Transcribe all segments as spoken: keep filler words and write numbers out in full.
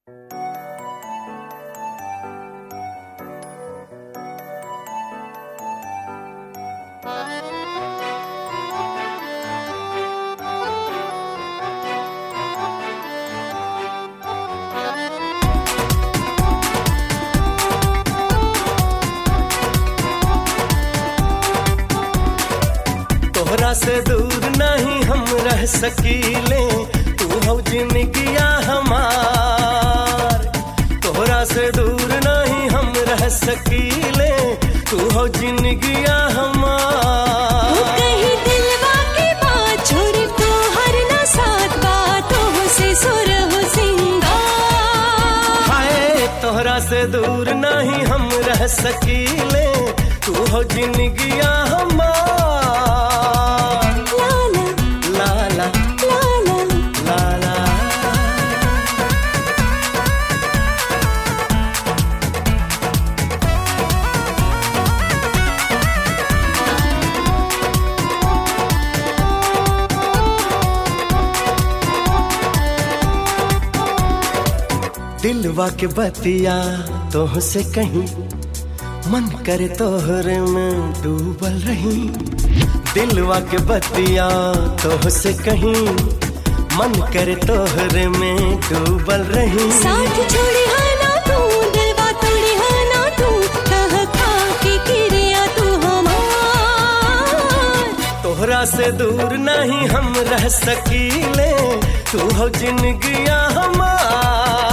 तोहरा से दूर नहीं हम रह सकीले, तू हो जिंदगिया हमार। तोहरा से दूर नहीं हम रह सकीले, तू हो जिंदगिया हमार। तू कहीं दिलवा की बात छोड़ तो हर ना साथ बातों से सुर हो सिंगार। हाय तोहरा से दूर नहीं हम रह सकीले, तू हो जिंदगिया हमार। दिलवा के बतिया तोह से कहीं, मन करे तोहरे में डूबल रही। दिलवा के बतिया तोह से कहीं, मन करे तोहरे में डूबल रही। साथ छोड़ी हाना तू, दिलवा तोड़ी हाना तू, कह खा के किरिया तू हमार। तोहरा से दूर नहीं हम रह सकीले, तू हो जिंदगिया हमार।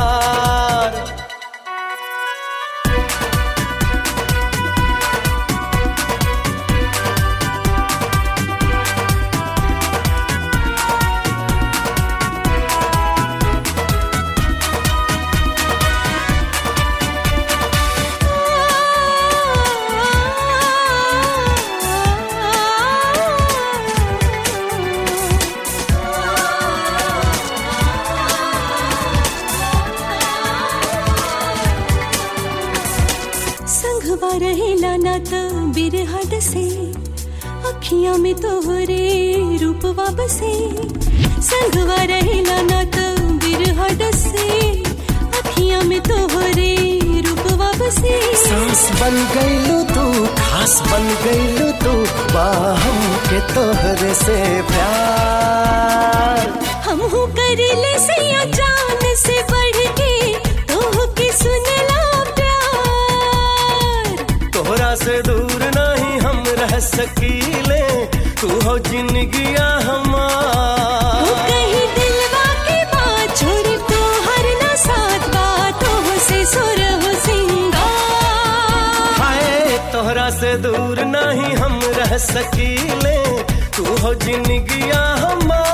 संगवा रहेला ना त बिरहद से, अखियां में तोहरे रूपवा बसे। संगवा रहेला ना त बिरहद से, अखियां में तोहरे रूपवा बसे। सांस बन गईलू तू, खास बन गईलू तू, बाहम के तोहरे से प्यार। हम हो कर ले सैया जान से बढ़ के, तोह के सुनला प्यार। तोहरा से दूर नहीं हम रह सकीले, तू हो जिंदगिया हमार। तू कहीं दिलवा की बात छोड़ तो हर ना साथ बातों से सुर हो सिंगार। हाय तोहरा से दूर नहीं हम रह सकीले, तू हो जिंदगिया हमार।